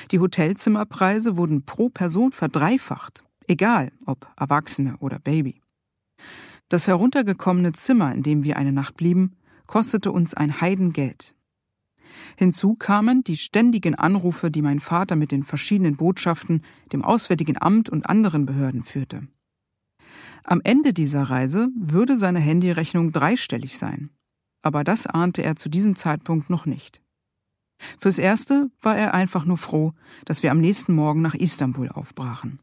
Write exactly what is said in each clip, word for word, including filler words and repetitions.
Die Hotelzimmerpreise wurden pro Person verdreifacht, egal ob Erwachsene oder Baby. Das heruntergekommene Zimmer, in dem wir eine Nacht blieben, kostete uns ein Heidengeld. Hinzu kamen die ständigen Anrufe, die mein Vater mit den verschiedenen Botschaften, dem Auswärtigen Amt und anderen Behörden führte. Am Ende dieser Reise würde seine Handyrechnung dreistellig sein. Aber das ahnte er zu diesem Zeitpunkt noch nicht. Fürs Erste war er einfach nur froh, dass wir am nächsten Morgen nach Istanbul aufbrachen.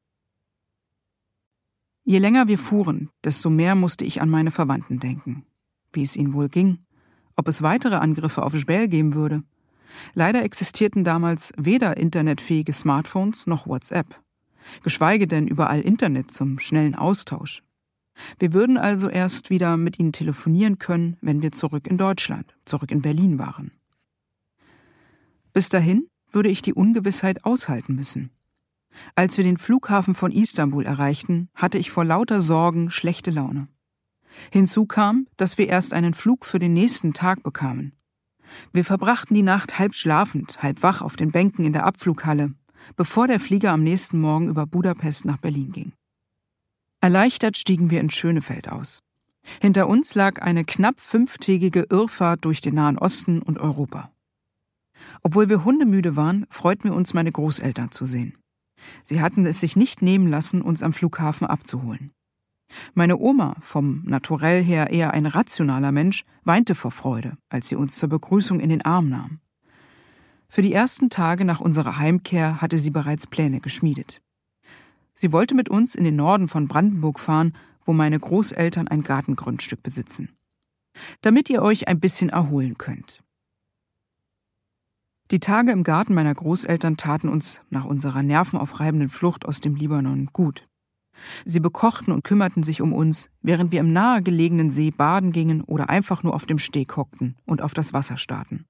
Je länger wir fuhren, desto mehr musste ich an meine Verwandten denken. Wie es ihnen wohl ging, ob es weitere Angriffe auf Jbel geben würde. Leider existierten damals weder internetfähige Smartphones noch WhatsApp, geschweige denn überall Internet zum schnellen Austausch. Wir würden also erst wieder mit ihnen telefonieren können, wenn wir zurück in Deutschland, zurück in Berlin waren. Bis dahin würde ich die Ungewissheit aushalten müssen. Als wir den Flughafen von Istanbul erreichten, hatte ich vor lauter Sorgen schlechte Laune. Hinzu kam, dass wir erst einen Flug für den nächsten Tag bekamen. Wir verbrachten die Nacht halb schlafend, halb wach auf den Bänken in der Abflughalle, bevor der Flieger am nächsten Morgen über Budapest nach Berlin ging. Erleichtert stiegen wir in Schönefeld aus. Hinter uns lag eine knapp fünftägige Irrfahrt durch den Nahen Osten und Europa. Obwohl wir hundemüde waren, freuten wir uns, meine Großeltern zu sehen. Sie hatten es sich nicht nehmen lassen, uns am Flughafen abzuholen. Meine Oma, vom Naturell her eher ein rationaler Mensch, weinte vor Freude, als sie uns zur Begrüßung in den Arm nahm. Für die ersten Tage nach unserer Heimkehr hatte sie bereits Pläne geschmiedet. Sie wollte mit uns in den Norden von Brandenburg fahren, wo meine Großeltern ein Gartengrundstück besitzen. Damit ihr euch ein bisschen erholen könnt. Die Tage im Garten meiner Großeltern taten uns nach unserer nervenaufreibenden Flucht aus dem Libanon gut. Sie bekochten und kümmerten sich um uns, während wir im nahegelegenen See baden gingen oder einfach nur auf dem Steg hockten und auf das Wasser starrten.